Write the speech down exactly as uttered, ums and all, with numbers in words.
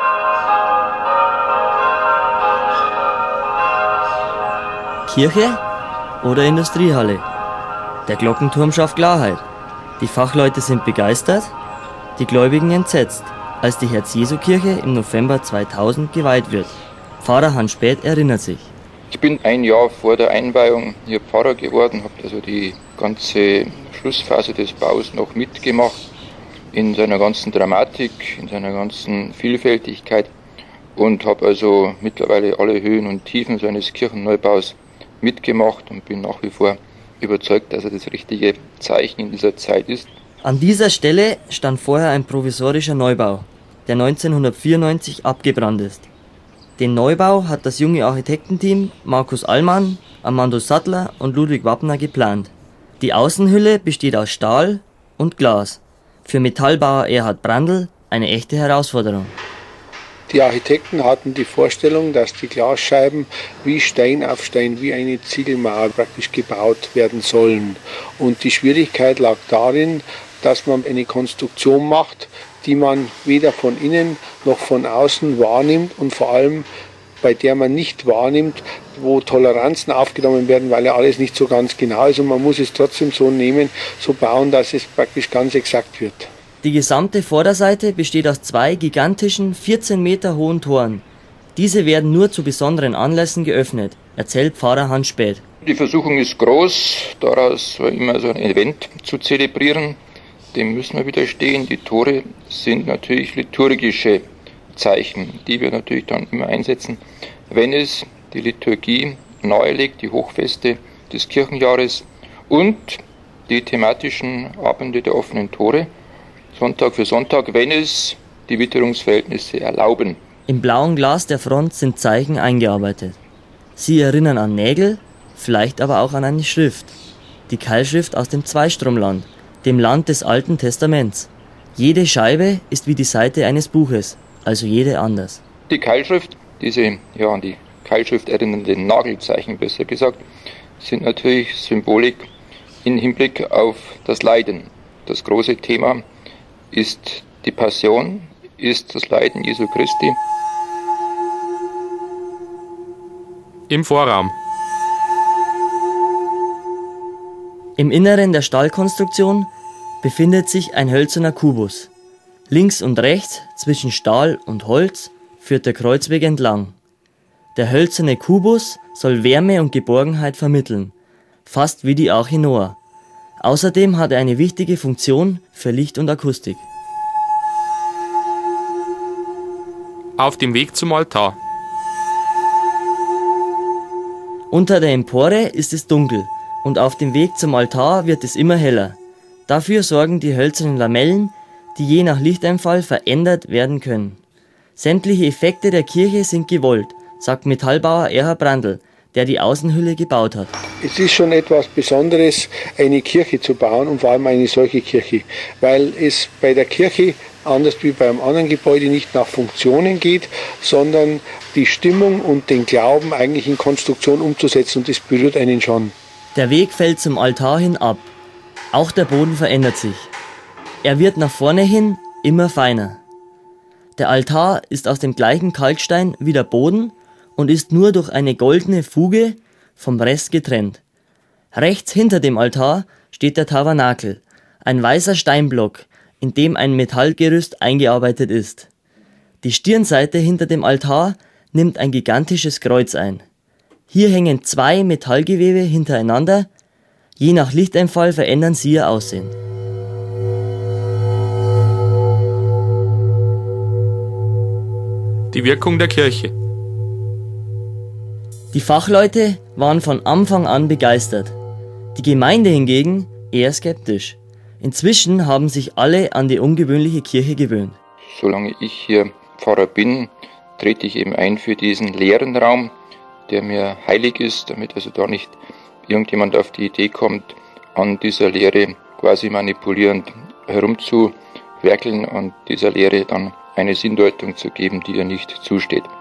Kirche oder Industriehalle? Der Glockenturm schafft Klarheit. Die Fachleute sind begeistert, die Gläubigen entsetzt, als die Herz-Jesu-Kirche im November zweitausend geweiht wird. Pfarrer Hans Späth erinnert sich. Ich bin ein Jahr vor der Einweihung hier Pfarrer geworden, habe also die ganze Schlussphase des Baus noch mitgemacht, in seiner ganzen Dramatik, in seiner ganzen Vielfältigkeit und habe also mittlerweile alle Höhen und Tiefen seines Kirchenneubaus mitgemacht und bin nach wie vor überzeugt, dass er das richtige Zeichen in dieser Zeit ist. An dieser Stelle stand vorher ein provisorischer Neubau, der neunzehnhundertvierundneunzig abgebrannt ist. Den Neubau hat das junge Architektenteam Markus Allmann, Armando Sattler und Ludwig Wappner geplant. Die Außenhülle besteht aus Stahl und Glas. Für Metallbauer Erhard Brandl eine echte Herausforderung. Die Architekten hatten die Vorstellung, dass die Glasscheiben wie Stein auf Stein, wie eine Ziegelmauer praktisch gebaut werden sollen. Und die Schwierigkeit lag darin, dass man eine Konstruktion macht, die man weder von innen noch von außen wahrnimmt und vor allem bei der man nicht wahrnimmt, wo Toleranzen aufgenommen werden, weil ja alles nicht so ganz genau ist und man muss es trotzdem so nehmen, so bauen, dass es praktisch ganz exakt wird. Die gesamte Vorderseite besteht aus zwei gigantischen, vierzehn Meter hohen Toren. Diese werden nur zu besonderen Anlässen geöffnet, erzählt Pfarrer Hans Späth. Die Versuchung ist groß, daraus immer so ein Event zu zelebrieren. Dem müssen wir widerstehen. Die Tore sind natürlich liturgische Zeichen, die wir natürlich dann immer einsetzen, wenn es die Liturgie nahelegt, die Hochfeste des Kirchenjahres und die thematischen Abende der offenen Tore, Sonntag für Sonntag, wenn es die Witterungsverhältnisse erlauben. Im blauen Glas der Front sind Zeichen eingearbeitet. Sie erinnern an Nägel, vielleicht aber auch an eine Schrift. Die Keilschrift aus dem Zweistromland, dem Land des Alten Testaments. Jede Scheibe ist wie die Seite eines Buches, also jede anders. Die Keilschrift, diese ja an die Keilschrift erinnernden Nagelzeichen besser gesagt, sind natürlich Symbolik im Hinblick auf das Leiden. Das große Thema ist die Passion, ist das Leiden Jesu Christi. Im Vorraum. Im Inneren der Stahlkonstruktion befindet sich ein hölzerner Kubus. Links und rechts, zwischen Stahl und Holz, führt der Kreuzweg entlang. Der hölzerne Kubus soll Wärme und Geborgenheit vermitteln, fast wie die Arche Noah. Außerdem hat er eine wichtige Funktion für Licht und Akustik. Auf dem Weg zum Altar. Unter der Empore ist es dunkel und auf dem Weg zum Altar wird es immer heller. Dafür sorgen die hölzernen Lamellen, die je nach Lichteinfall verändert werden können. Sämtliche Effekte der Kirche sind gewollt, sagt Metallbauer Erhard Brandl, der die Außenhülle gebaut hat. Es ist schon etwas Besonderes, eine Kirche zu bauen und vor allem eine solche Kirche, weil es bei der Kirche, anders wie bei einem anderen Gebäude, nicht nach Funktionen geht, sondern die Stimmung und den Glauben eigentlich in Konstruktion umzusetzen und das berührt einen schon. Der Weg fällt zum Altar hin ab. Auch der Boden verändert sich. Er wird nach vorne hin immer feiner. Der Altar ist aus dem gleichen Kalkstein wie der Boden und ist nur durch eine goldene Fuge vom Rest getrennt. Rechts hinter dem Altar steht der Tabernakel, ein weißer Steinblock, in dem ein Metallgerüst eingearbeitet ist. Die Stirnseite hinter dem Altar nimmt ein gigantisches Kreuz ein. Hier hängen zwei Metallgewebe hintereinander, je nach Lichteinfall verändern sie ihr Aussehen. Die Wirkung der Kirche. Die Fachleute waren von Anfang an begeistert. Die Gemeinde hingegen eher skeptisch. Inzwischen haben sich alle an die ungewöhnliche Kirche gewöhnt. Solange ich hier Pfarrer bin, trete ich eben ein für diesen leeren Raum, der mir heilig ist, damit also da nicht irgendjemand auf die Idee kommt, an dieser Lehre quasi manipulierend herumzuwerkeln und dieser Lehre dann eine Sinndeutung zu geben, die ihr nicht zusteht.